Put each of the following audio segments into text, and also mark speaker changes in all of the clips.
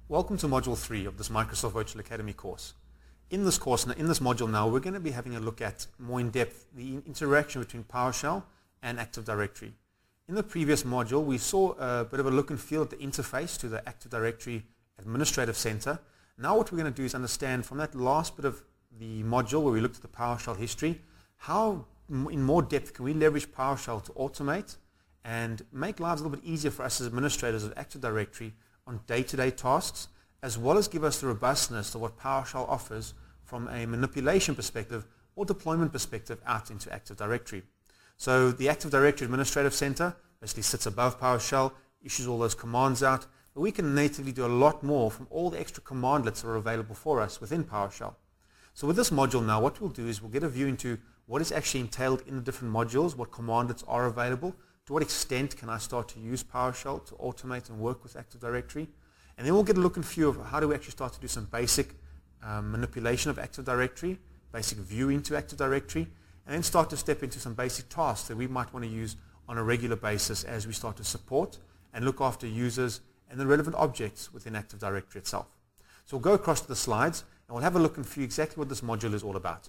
Speaker 1: Welcome to Module 3 of this Microsoft Virtual Academy course. In this course, in this module now, we're going to be having a look at more in depth the interaction between PowerShell and Active Directory. In the previous module, we saw a bit of a look and feel at the interface to the Active Directory Administrative Center. Now what we're going to do is understand from that last bit of the module where we looked at the PowerShell history, how in more depth can we leverage PowerShell to automate and make lives a little bit easier for us as administrators of Active Directory on day-to-day tasks, as well as give us the robustness of what PowerShell offers from a manipulation perspective or deployment perspective out into Active Directory. So the Active Directory Administrative Center basically sits above PowerShell, issues all those commands out, but we can natively do a lot more from all the extra commandlets that are available for us within PowerShell. So with this module now, what we'll do is we'll get a view into what is actually entailed in the different modules, what commandlets are available, to what extent can I start to use PowerShell to automate and work with Active Directory, and then we'll get a look and feel of how do we actually start to do some basic manipulation of Active Directory, basic view into Active Directory, and then start to step into some basic tasks that we might want to use on a regular basis as we start to support and look after users and the relevant objects within Active Directory itself. So we'll go across to the slides and we'll have a look and feel exactly what this module is all about.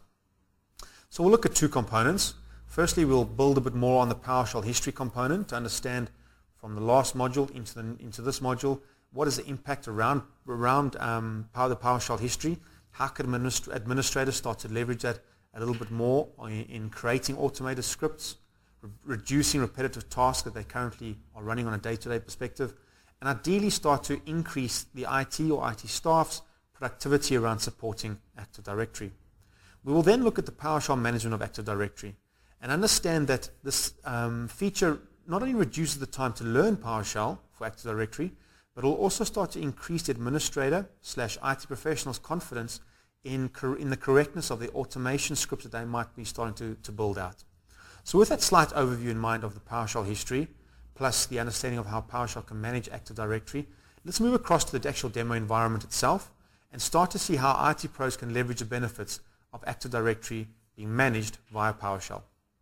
Speaker 1: So we'll look at two components. Firstly, we'll build a bit more on the PowerShell history component to understand from the last module into this module, what is the impact around the PowerShell history, how can administrators start to leverage that a little bit more in creating automated scripts, reducing repetitive tasks that they currently are running on a day-to-day perspective, and ideally start to increase the IT or IT staff's productivity around supporting Active Directory. We will then look at the PowerShell management of Active Directory and understand that this feature not only reduces the time to learn PowerShell for Active Directory, but will also start to increase the administrator/IT professional's confidence in the correctness of the automation scripts that they might be starting to build out. So with that slight overview in mind of the PowerShell history, plus the understanding of how PowerShell can manage Active Directory, let's move across to the actual demo environment itself and start to see how IT pros can leverage the benefits of Active Directory being managed via PowerShell.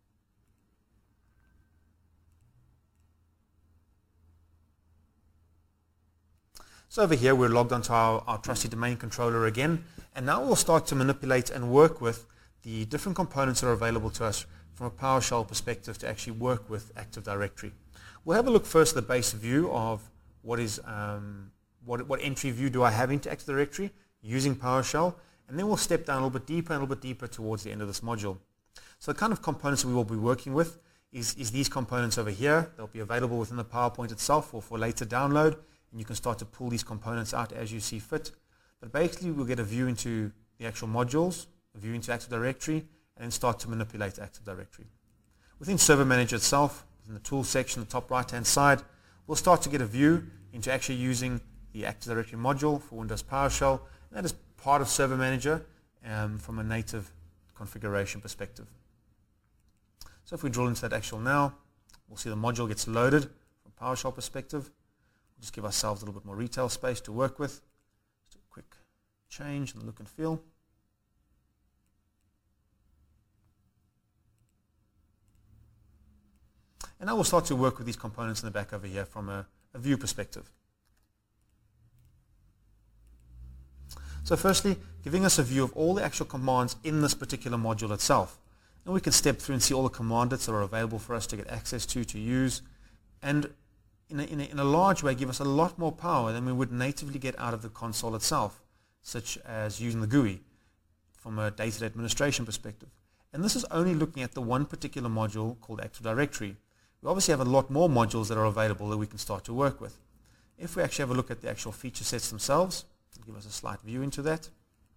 Speaker 1: So over here we're logged onto our trusty domain controller again, and now we'll start to manipulate and work with the different components that are available to us from a PowerShell perspective to actually work with Active Directory. We'll have a look first at the base view of what entry view do I have into Active Directory using PowerShell, and then we'll step down a little bit deeper towards the end of this module. So the kind of components that we will be working with is these components over here. They'll be available within the PowerPoint itself or for later download, and you can start to pull these components out as you see fit. But basically we'll get a view into the actual modules, a view into Active Directory, and then start to manipulate Active Directory. Within Server Manager itself, in the Tools section, the top right-hand side, we'll start to get a view into actually using the Active Directory module for Windows PowerShell, and that is part of Server Manager from a native configuration perspective. So if we drill into that actual now, we'll see the module gets loaded from a PowerShell perspective. We'll just give ourselves a little bit more retail space to work with. Just a quick change in the look and feel. And now we'll start to work with these components in the back over here from a view perspective. So firstly, giving us a view of all the actual commands in this particular module itself. And we can step through and see all the commandlets that are available for us to get access to use, and in a large way give us a lot more power than we would natively get out of the console itself, such as using the GUI from a day-to-day administration perspective. And this is only looking at the one particular module called Active Directory. We obviously have a lot more modules that are available that we can start to work with. If we actually have a look at the actual feature sets themselves, it'll give us a slight view into that.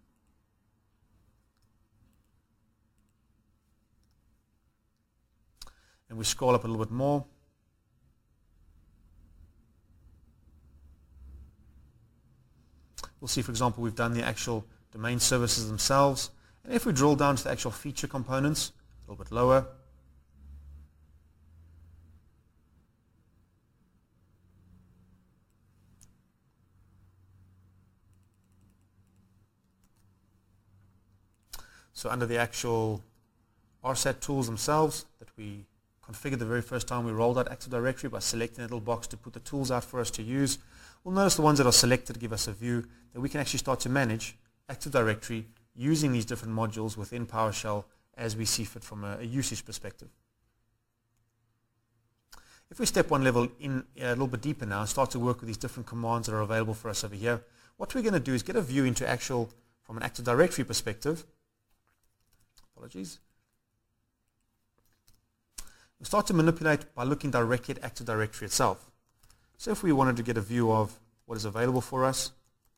Speaker 1: And we scroll up a little bit more. We'll see, for example, we've done the actual domain services themselves. And if we drill down to the actual feature components, a little bit lower, so under the actual RSAT tools themselves that we configured the very first time we rolled out Active Directory by selecting that little box to put the tools out for us to use, we'll notice the ones that are selected give us a view that we can actually start to manage Active Directory using these different modules within PowerShell as we see fit from a usage perspective. If we step one level in a little bit deeper now and start to work with these different commands that are available for us over here, what we're going to do is get a view into actual, from an Active Directory perspective, apologies, we start to manipulate by looking directly at Active Directory itself. So if we wanted to get a view of what is available for us,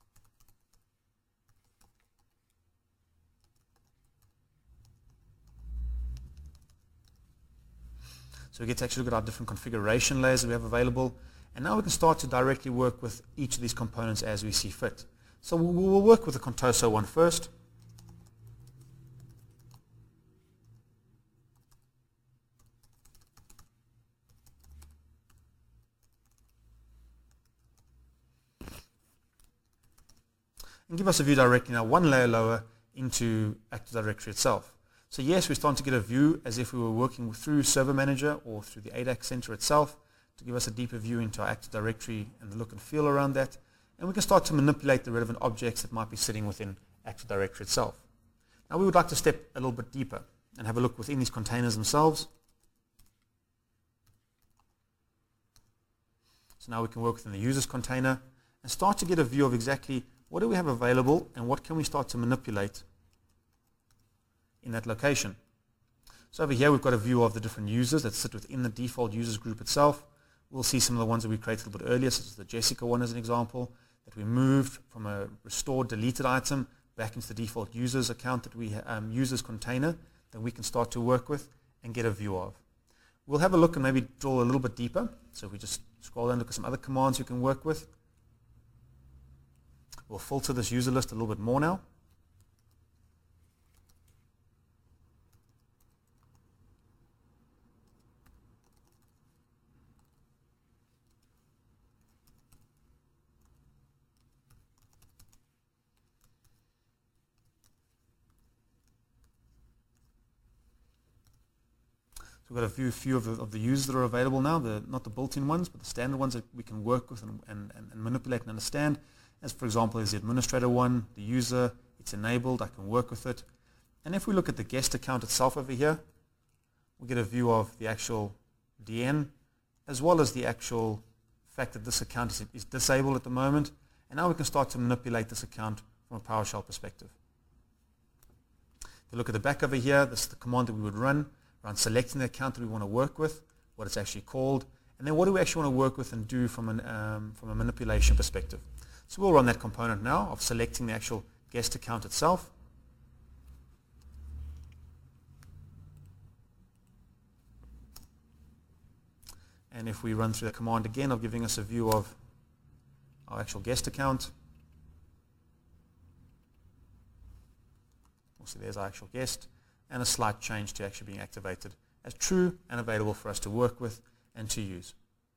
Speaker 1: so we get to actually look at our different configuration layers that we have available, and now we can start to directly work with each of these components as we see fit. So we'll work with the Contoso one first. And give us a view directly now one layer lower into Active Directory itself. So yes, we're starting to get a view as if we were working through Server Manager or through the ADAC Center itself to give us a deeper view into our Active Directory and the look and feel around that. And we can start to manipulate the relevant objects that might be sitting within Active Directory itself. Now we would like to step a little bit deeper and have a look within these containers themselves. So now we can work within the users container and start to get a view of exactly what do we have available and what can we start to manipulate in that location. So over here we've got a view of the different users that sit within the default users group itself. We'll see some of the ones that we created a little bit earlier, such as the Jessica one as an example, that we moved from a restored deleted item back into the default users account that we users container that we can start to work with and get a view of. We'll have a look and maybe drill a little bit deeper. So if we just scroll down and look at some other commands we can work with. We'll filter this user list a little bit more now. So we've got a few of the users that are available now, not the built-in ones, but the standard ones that we can work with and manipulate and understand. As for example, is the administrator one, the user, it's enabled, I can work with it. And if we look at the guest account itself over here, we get a view of the actual DN, as well as the actual fact that this account is disabled at the moment. And now we can start to manipulate this account from a PowerShell perspective. If you look at the back over here, this is the command that we would run around selecting the account that we want to work with, what it's actually called, and then what do we actually want to work with and do from a manipulation perspective. So we'll run that component now of selecting the actual guest account itself. And if we run through the command again of giving us a view of our actual guest account, we'll see there's our actual guest, and a slight change to actually being activated as true and available for us to work with and to use.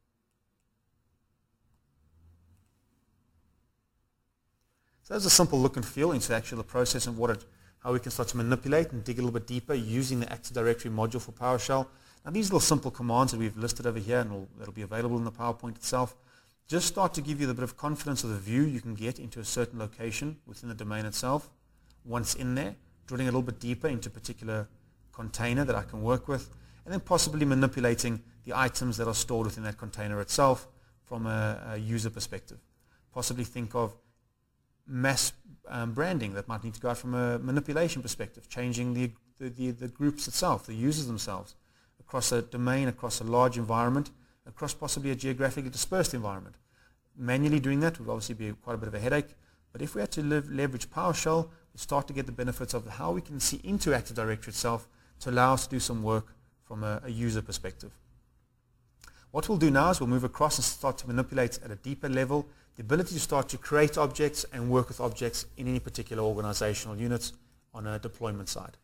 Speaker 1: So that's a simple look and feel into actually the process and how we can start to manipulate and dig a little bit deeper using the Active Directory module for PowerShell. Now these little simple commands that we've listed over here and that'll be available in the PowerPoint itself just start to give you the bit of confidence of the view you can get into a certain location within the domain itself. Once in there, drilling a little bit deeper into a particular container that I can work with, and then possibly manipulating the items that are stored within that container itself from a user perspective. Possibly think of mass branding that might need to go out from a manipulation perspective, changing the groups itself, the users themselves, across a domain, across a large environment, across possibly a geographically dispersed environment. Manually doing that would obviously be quite a bit of a headache, but if we had to leverage PowerShell, we start to get the benefits of how we can see into Active Directory itself to allow us to do some work from a user perspective. What we'll do now is we'll move across and start to manipulate at a deeper level the ability to start to create objects and work with objects in any particular organizational units on a deployment side.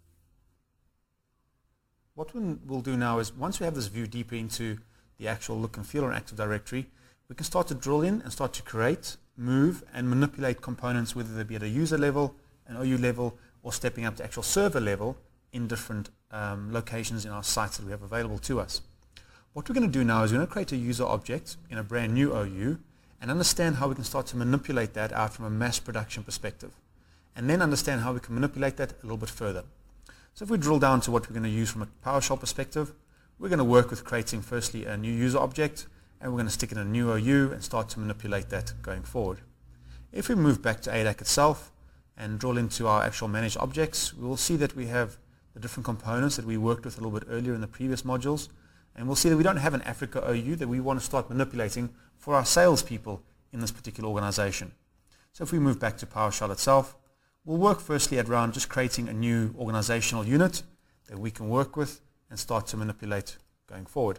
Speaker 1: What we'll do now is once we have this view deeper into the actual look and feel on Active Directory, we can start to drill in and start to create, move, and manipulate components, whether they be at a user level, an OU level, or stepping up to actual server level in different locations in our sites that we have available to us. What we're going to do now is we're going to create a user object in a brand new OU and understand how we can start to manipulate that out from a mass production perspective, and then understand how we can manipulate that a little bit further. So if we drill down to what we're going to use from a PowerShell perspective, we're going to work with creating firstly a new user object, and we're going to stick in a new OU and start to manipulate that going forward. If we move back to ADAC itself and drill into our actual managed objects, we will see that we have the different components that we worked with a little bit earlier in the previous modules, and we'll see that we don't have an Africa OU that we want to start manipulating for our salespeople in this particular organization. So if we move back to PowerShell itself, we'll work firstly at around just creating a new organizational unit that we can work with and start to manipulate going forward.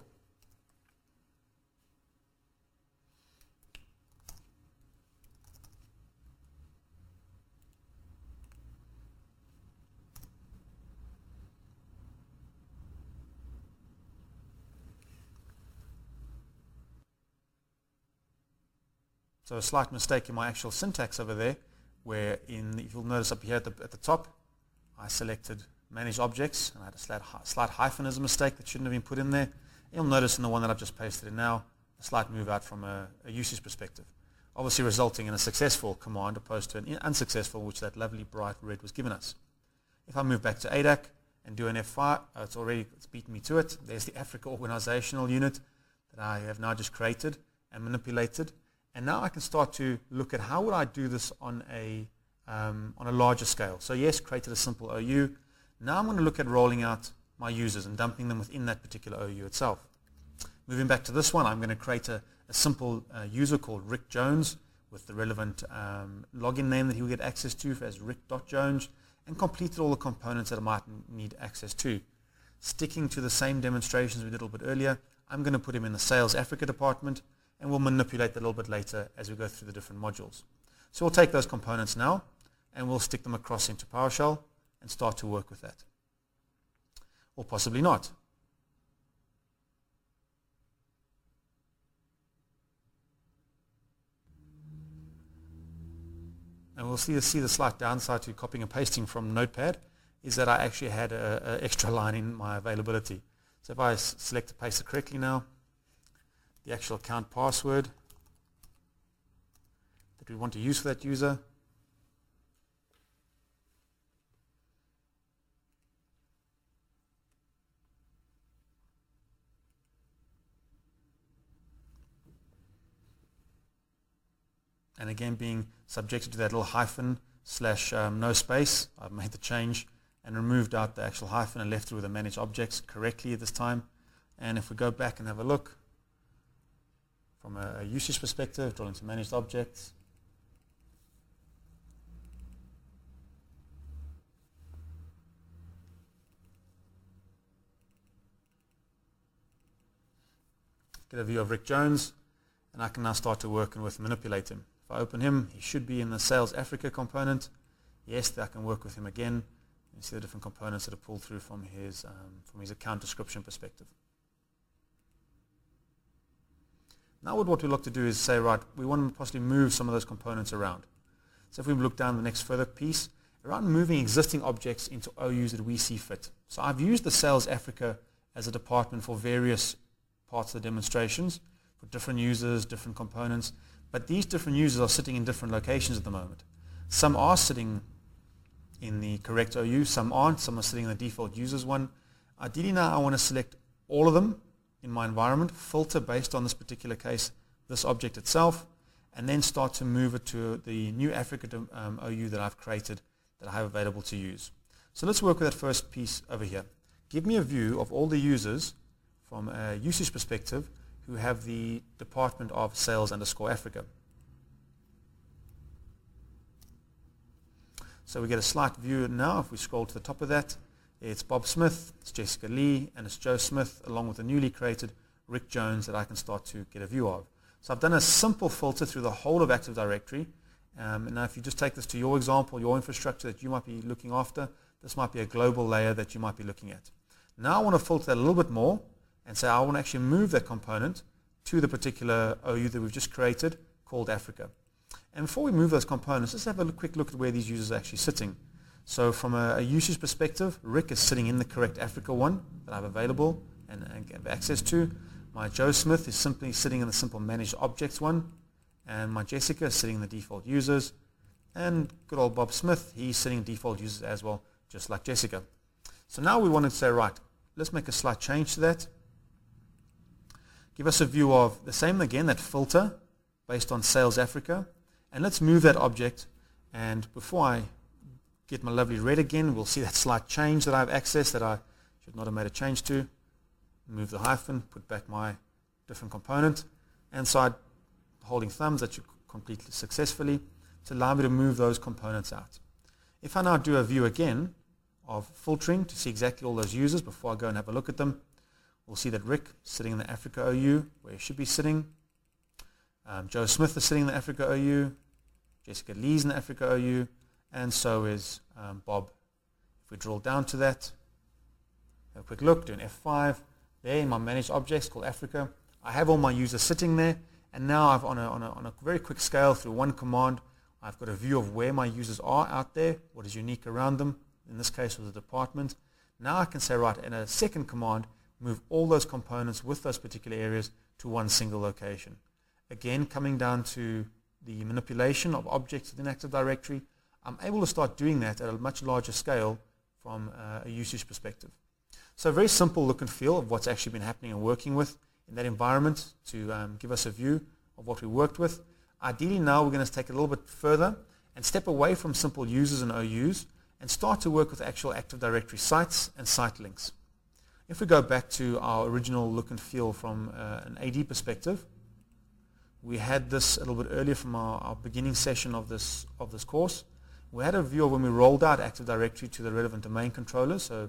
Speaker 1: So a slight mistake in my actual syntax over there, where if you'll notice up here at the top, I selected manage objects, and I had a slight hyphen as a mistake that shouldn't have been put in there. You'll notice in the one that I've just pasted in now, a slight move out from a usage perspective, obviously resulting in a successful command opposed to an unsuccessful, which that lovely bright red was given us. If I move back to ADAC and do an F5, it's beaten me to it. There's the Africa organizational unit that I have now just created and manipulated. And now I can start to look at how would I do this on a larger scale. So yes, created a simple OU. Now I'm going to look at rolling out my users and dumping them within that particular OU itself. Moving back to this one, I'm going to create a simple user called Rick Jones with the relevant login name that he will get access to as rick.jones, and completed all the components that I might need access to. Sticking to the same demonstrations we did a little bit earlier, I'm going to put him in the Sales Africa department, and we'll manipulate that a little bit later as we go through the different modules. So we'll take those components now, and we'll stick them across into PowerShell and start to work with that. Or possibly not. And we'll see the slight downside to copying and pasting from Notepad is that I actually had an extra line in my availability. So if I select to paste it correctly now, the actual account password that we want to use for that user. And again, being subjected to that little hyphen / no space, I've made the change and removed out the actual hyphen and left it with the manage objects correctly at this time. And if we go back and have a look, from a usage perspective, drill into managed objects. Get a view of Rick Jones, and I can now start to work and manipulate him. If I open him, he should be in the Sales Africa component. Yes, I can work with him again. You see the different components that are pulled through from his account description perspective. Now what we look to do is say, right, we want to possibly move some of those components around. So if we look down the next further piece, around moving existing objects into OUs that we see fit. So I've used the Sales Africa as a department for various parts of the demonstrations, for different users, different components, but these different users are sitting in different locations at the moment. Some are sitting in the correct OU, some aren't, some are sitting in the default users one. Ideally now I want to select all of them in my environment, filter based on this particular case, this object itself, and then start to move it to the new Africa OU that I've created that I have available to use. So let's work with that first piece over here. Give me a view of all the users from a usage perspective who have the department of Sales_Africa. So we get a slight view now. If we scroll to the top of that, it's Bob Smith, it's Jessica Lee, and it's Joe Smith, along with the newly created Rick Jones that I can start to get a view of. So I've done a simple filter through the whole of Active Directory. And now if you just take this to your example, your infrastructure that you might be looking after, this might be a global layer that you might be looking at. Now I want to filter that a little bit more and say I want to actually move that component to the particular OU that we've just created called Africa. And before we move those components, let's have a quick look at where these users are actually sitting. So from a usage perspective, Rick is sitting in the correct Africa one that I have available and have access to. My Joe Smith is simply sitting in the simple managed objects one, and my Jessica is sitting in the default users, and good old Bob Smith, he's sitting in default users as well, just like Jessica. So now we want to say, right, let's make a slight change to that. Give us a view of the same again, that filter based on Sales Africa, and let's move that object. And before I get my lovely red again, we'll see that slight change that I've accessed that I should not have made a change to. Move the hyphen, put back my different component, and side holding thumbs that you completely successfully to allow me to move those components out. If I now do a view again of filtering to see exactly all those users before I go and have a look at them, we'll see that Rick is sitting in the Africa OU where he should be sitting. Joe Smith is sitting in the Africa OU. Jessica Lee's in the Africa OU. And so is Bob. If we drill down to that, have a quick look, do an F5. There in my managed objects called Africa, I have all my users sitting there. And now I've on a very quick scale through one command, I've got a view of where my users are out there, what is unique around them. In this case, was the department. Now I can say, right, in a second command, move all those components with those particular areas to one single location. Again, coming down to the manipulation of objects within Active Directory, I'm able to start doing that at a much larger scale from a usage perspective. So a very simple look and feel of what's actually been happening and working with in that environment to give us a view of what we worked with. Ideally now we're going to take it a little bit further and step away from simple users and OUs and start to work with actual Active Directory sites and site links. If we go back to our original look and feel from an AD perspective, we had this a little bit earlier from our beginning session of this course. We had a view of when we rolled out Active Directory to the relevant domain controllers, so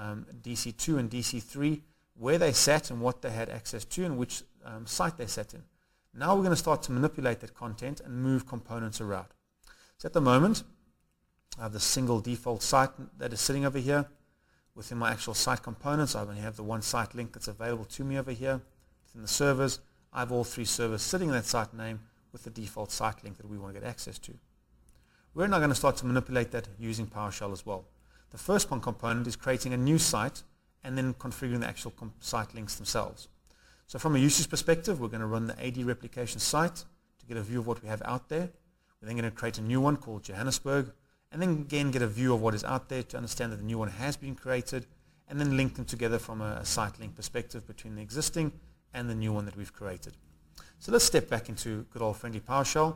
Speaker 1: DC2 and DC3, where they sat and what they had access to and which site they sat in. Now we're going to start to manipulate that content and move components around. So at the moment, I have the single default site that is sitting over here. Within my actual site components, I only have the one site link that's available to me over here. Within the servers, I have all three servers sitting in that site name with the default site link that we want to get access to. We're now going to start to manipulate that using PowerShell as well. The first one component is creating a new site and then configuring the actual site links themselves. So from a usage perspective, we're going to run the AD replication site to get a view of what we have out there. We're then going to create a new one called Johannesburg, and then again get a view of what is out there to understand that the new one has been created, and then link them together from a site link perspective between the existing and the new one that we've created. So let's step back into good old friendly PowerShell.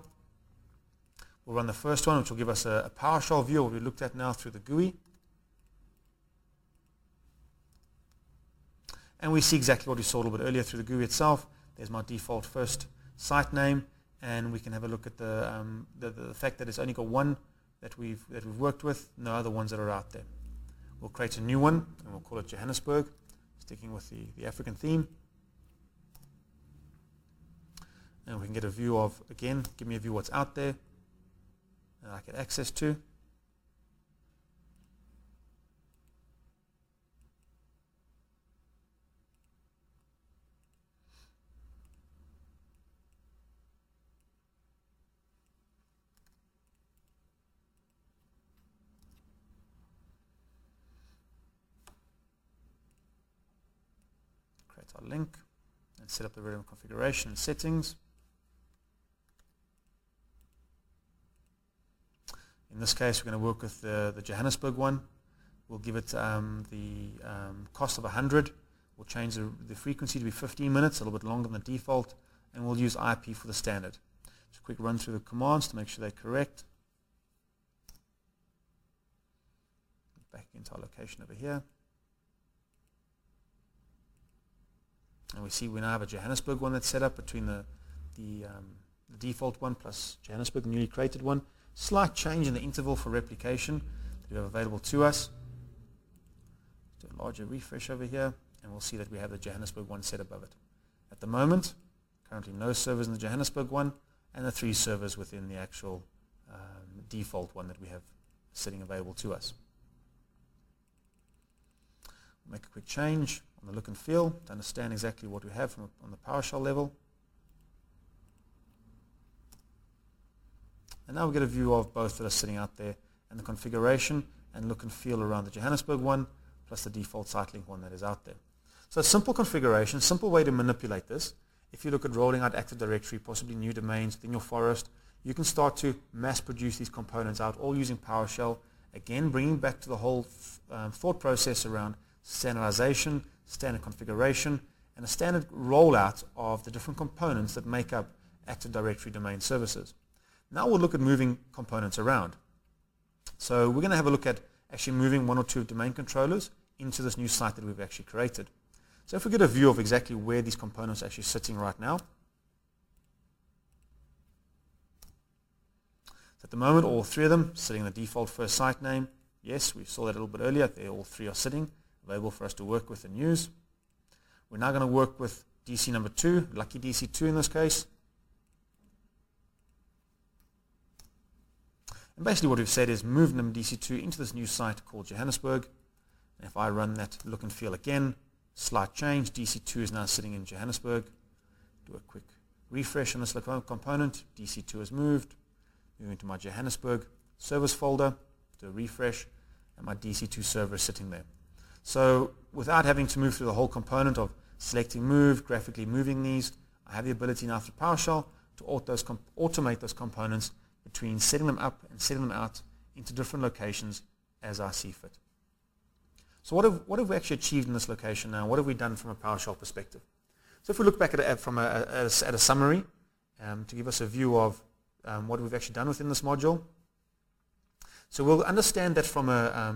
Speaker 1: We'll run the first one, which will give us a PowerShell view of what we looked at now through the GUI. And we see exactly what we saw a little bit earlier through the GUI itself. There's my default first site name, and we can have a look at the fact that it's only got one that we've worked with, no other ones that are out there. We'll create a new one, and we'll call it Johannesburg, sticking with the African theme. And we can get a view of, again, give me a view of what's out there that I get access to. Create our link and set up the relevant configuration and settings. In this case, we're going to work with the Johannesburg one. We'll give it the cost of 100. We'll change the frequency to be 15 minutes, a little bit longer than the default, and we'll use IP for the standard. Just a quick run through the commands to make sure they're correct. Back into our location over here. And we see we now have a Johannesburg one that's set up between the default one plus Johannesburg, the newly created one. Slight change in the interval for replication that we have available to us. Do a larger refresh over here, and we'll see that we have the Johannesburg one set above it. At the moment, currently no servers in the Johannesburg one, and the 3 servers within the actual default one that we have sitting available to us. We'll make a quick change on the look and feel to understand exactly what we have on the PowerShell level. And now we get a view of both that are sitting out there and the configuration, and look and feel around the Johannesburg one, plus the default site-link one that is out there. So a simple configuration, simple way to manipulate this. If you look at rolling out Active Directory, possibly new domains within your forest, you can start to mass produce these components out, all using PowerShell. Again, bringing back to the whole thought process around standardization, standard configuration, and a standard rollout of the different components that make up Active Directory domain services. Now we'll look at moving components around. So we're going to have a look at actually moving one or two domain controllers into this new site that we've actually created. So if we get a view of exactly where these components are actually sitting right now. So at the moment, all three of them sitting in the default first site name. Yes, we saw that a little bit earlier. They all three are sitting, available for us to work with and use. We're now going to work with DC number 2, lucky DC2 in this case. And basically what we've said is move DC2 into this new site called Johannesburg. And if I run that look and feel again, slight change, DC2 is now sitting in Johannesburg. Do a quick refresh on this component, DC2 has moved. Move into my Johannesburg service folder, do a refresh, and my DC2 server is sitting there. So without having to move through the whole component of selecting move, graphically moving these, I have the ability now through PowerShell to automate those components between setting them up and setting them out into different locations as I see fit. So what have we actually achieved in this location now? What have we done from a PowerShell perspective? So if we look back at a summary to give us a view of what we've actually done within this module. So we'll understand that from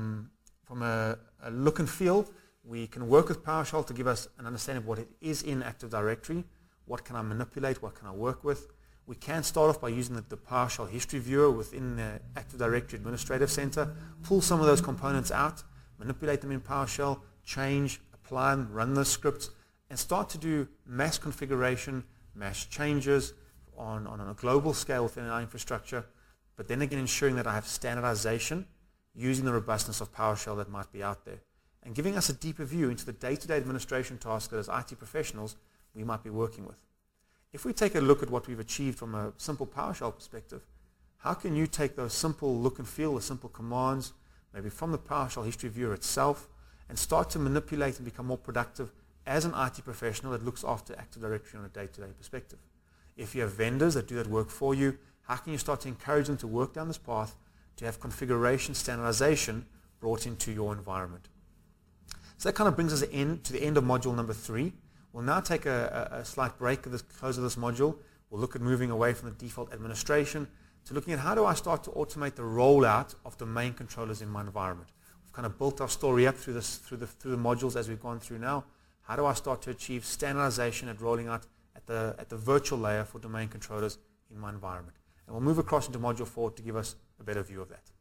Speaker 1: a look and feel, we can work with PowerShell to give us an understanding of what it is in Active Directory, what can I manipulate, what can I work with. We can start off by using the PowerShell history viewer within the Active Directory Administrative Center, pull some of those components out, manipulate them in PowerShell, change, apply them, run those scripts, and start to do mass configuration, mass changes on a global scale within our infrastructure, but then again ensuring that I have standardization using the robustness of PowerShell that might be out there, and giving us a deeper view into the day-to-day administration tasks that as IT professionals we might be working with. If we take a look at what we've achieved from a simple PowerShell perspective, how can you take those simple look and feel, the simple commands, maybe from the PowerShell history viewer itself, and start to manipulate and become more productive as an IT professional that looks after Active Directory on a day-to-day perspective? If you have vendors that do that work for you, how can you start to encourage them to work down this path to have configuration standardization brought into your environment? So that kind of brings us to the end of module number 3. We'll now take a slight break at the close of this module. We'll look at moving away from the default administration to looking at how do I start to automate the rollout of domain controllers in my environment. We've kind of built our story up through the modules as we've gone through now. How do I start to achieve standardization at rolling out at the virtual layer for domain controllers in my environment? And we'll move across into module 4 to give us a better view of that.